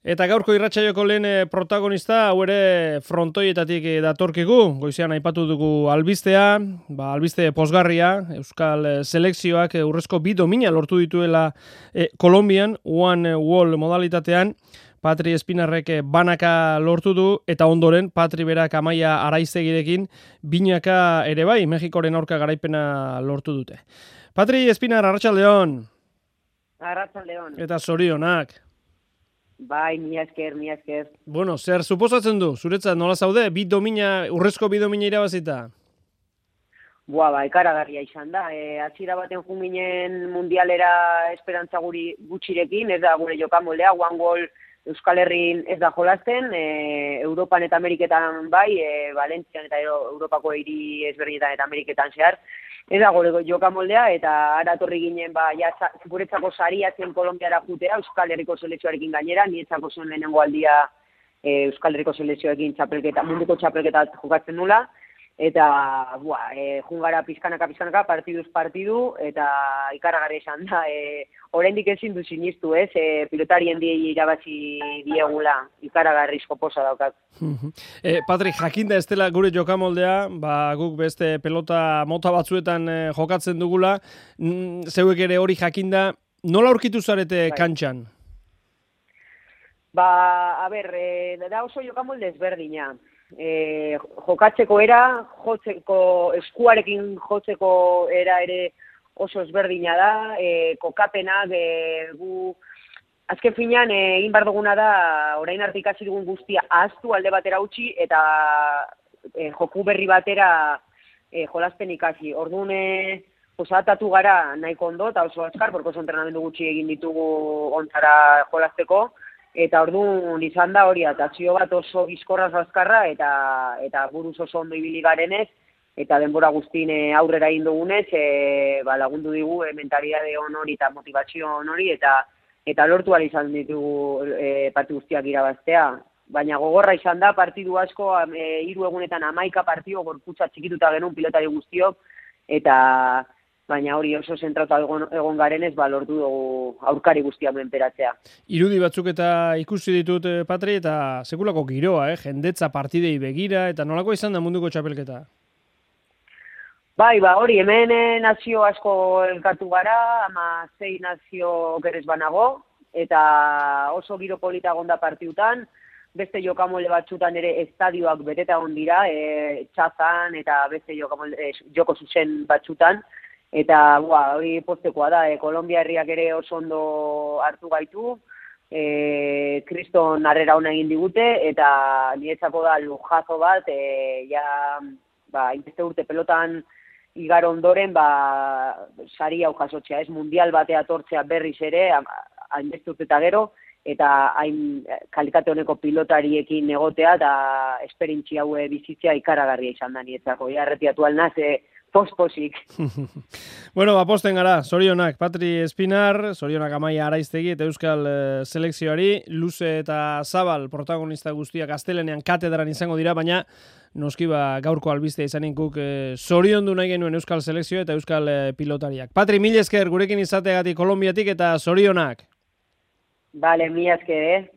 Eta gaurko irratsaioko lehen protagonista, hau ere frontoietatik datorkigu, goizean aipatu dugu albistea, albiste pozgarria, Euskal selekzioak urrezko 2 domina lortu dituela Kolonbian, one wall modalitatean, Patri Espinarrek banaka lortu du, eta ondoren Patri berak Amaia Araizegirekin binaka ere bai, Mexikoren aurka garaipena lortu dute. Patri Espinar, arratsaldeon. Arratsaldeon. Eta zorionak. Bai, mi esker. Bueno, zer suposatzen du? Zuretzat nola zaude? Urrezko 2 domina irabazita? Ikaragarria izan da. Hasiera baten junginen mundialera esperantza gutxirekin, ez da gure jokamoldea, one goal Euskal Herrin ez da jolasten, Europan eta Ameriketan bai, Valentzian eta Europako hiri ezberdinetan eta Ameriketan zehar, ez da gure jokamoldea, eta aratorri ginen, guretzako saria zen Kolonbiara jutea, Euskal Herriko selekzioarekin gainera, nietzako zuen lehenengo aldia Euskal Herriko selekzioekin munduko txapelketa jokatzen nula, eta jungara pizkanaka, partiduz partidu, eta ikaragarri esan da, oraindik ezin du sinistu, pilotarien diei irabazi diegula, ikaragarrizko poza daukat. Patri, jakinda ez dela gure jokamoldea, guk beste pelota mota batzuetan jokatzen dugula, zeuek ere hori jakinda, nola aurkitu zarete kantxan? Da oso jokamolde ezberdina. Jokatzeko era, eskuarekin jotzeko era ere oso ezberdina da, kokapenak gu azken finean egin behar duguna da orain arte ikasi dugun guztia ahaztu alde batera utzi eta joku berri batera jolasten ikasi. Orduan adaptatu gara nahiko ondo eta oso azkar, porque oso entrenamendu gutxi egin ditugu ontara jolasteko. Eta orduan izan da hori, atazio bat oso bizkorraz azkarra eta buruz oso ondo ibili garenez, eta denbora guztien aurrera egin dugunez, lagundu digu mentalidade hori eta motivazio hori, eta lortu ahal izan ditugu partidu guztiak irabaztea. Baina gogorra izan da, partidu asko, 3 egunetan 11 partidu, gorputza txikituta genuen pilotari guztiok, baina hori oso zentratu egon garenez, lortu dugu aurkari guztiak menperatzea. Irudi batzuk eta ikusi ditut, Patri, eta sekulako giroa, jendetza partidei begira, eta nolako izan da munduko txapelketa? Hori, hemen nazio asko elkartu gara, 6 nazio gerez banago, eta oso giro polita gonda partidutan, beste jokamolde batzutan ere estadioak beteta egon dira, txazan eta beste joko zuzen batzutan, eta hori postekoa da, Kolombia herriak ere oso ondo hartu gaitu, kriston harrera hona egin digute, eta niretzako da lujazo bat, inbeste urte pelotan igar ondoren, sari hau jasotzea, mundial batea tortzea berriz ere, hainbeste urte eta gero, eta hain kalitate honeko pilotariekin egotea, eta esperintzi hau bizitzea ikaragarria izan da niretzako, erretiatu alnaz, posposik. Bueno, posten gara, zorionak Patri Espinar, zorionak Amaia Araiztegi eta Euskal selekzioari, luze eta zabal protagonista guztiak astelenean katedran izango dira, baina noski gaurko albistea izanik guk zoriondu nahi genuen Euskal selekzio eta Euskal pilotariak. Patri, mil esker gurekin izateagatik Kolonbiatik eta zorionak. Bale, mil esker,